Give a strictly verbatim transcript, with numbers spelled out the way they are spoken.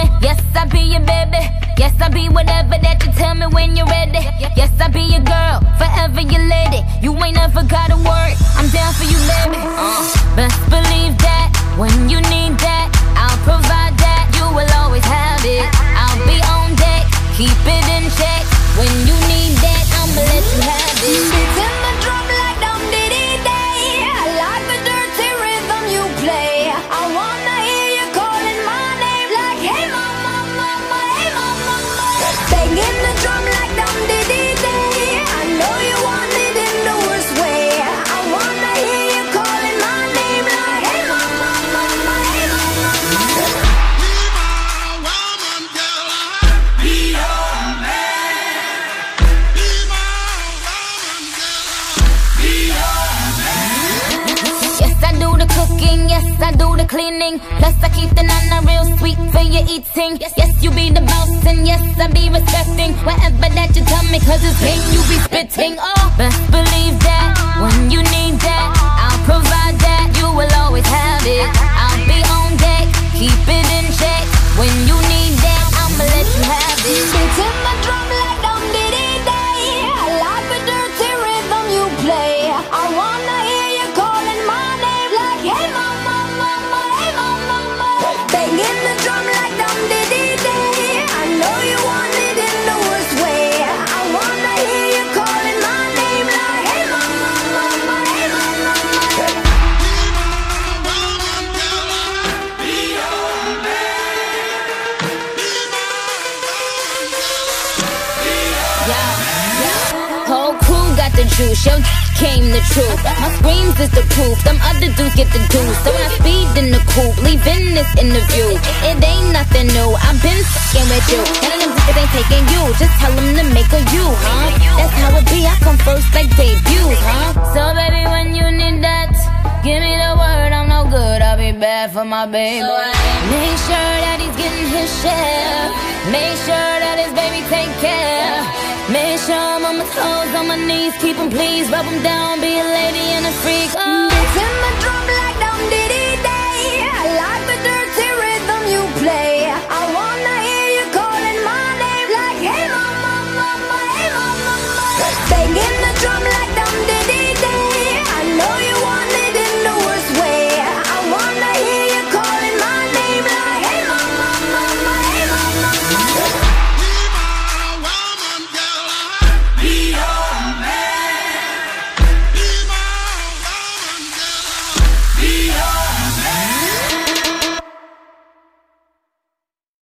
me. Yes, I'll be your baby. Yes, I'll be whatever that you tell me when you're ready. Yes, I'll be your girl, forever your lady. You ain't never gotta worry, I'm down for you, baby. uh, Best believe that, when you need that, I'll provide that. You will always have it. I'll be on deck, keep it in check. When you need that, I'ma let you have it. Beats in the drum like dum diddy day. I like the dirty rhythm you play. I wanna hear you calling my name like, hey mama, mama, hey mama, mama. Banging the drum like dum diddy day. I know you want it in the worst way. I wanna hear you calling my name like, hey mama, mama, hey mama, mama. Be my woman, girl. Be your man. Be my woman, girl. Be your man. Yes, I do the cooking, yes, I do the cleaning. Plus I keep the nana real sweet for your eating. Yes, yes, you be the boss and yes, I be respecting whatever that you tell me, cause it's game you be spitting. Oh, best believe that, when you need that, I'll provide that. You will always have it. I'll be on deck, keep it in check. When you need that, I'ma let you have it. Beats in the drum like dum diddy day. I like the dirty rhythm you play. I wanna hear you calling my name like, hey mama, mama, hey mama, mama. Banging the drum like dum diddy day. I know you want it in the worst way. I wanna hear you calling my name like, hey mama, mama, hey mama, mama. Be my woman, girl. Be your man. Be my woman, girl. Be your Whole crew got the juice, yo came the truth. My screams is the proof, them other dudes get the deuce. So when I speed in the coupe, leaving this interview, it ain't nothing new, I've been fucking with you. None of them niggas ain't taking you, just tell them to make a you, huh? That's how it be, I come first like debuts, huh? So baby, when you need that, give me the word, I'm no good, I'll be bad for my baby. Make sure that he's getting his share. Make sure that his baby take care. Make sure I'm on my toes, on my knees, keep him please, rub him down, be a lady and a freak. Oh. Beats in the drum like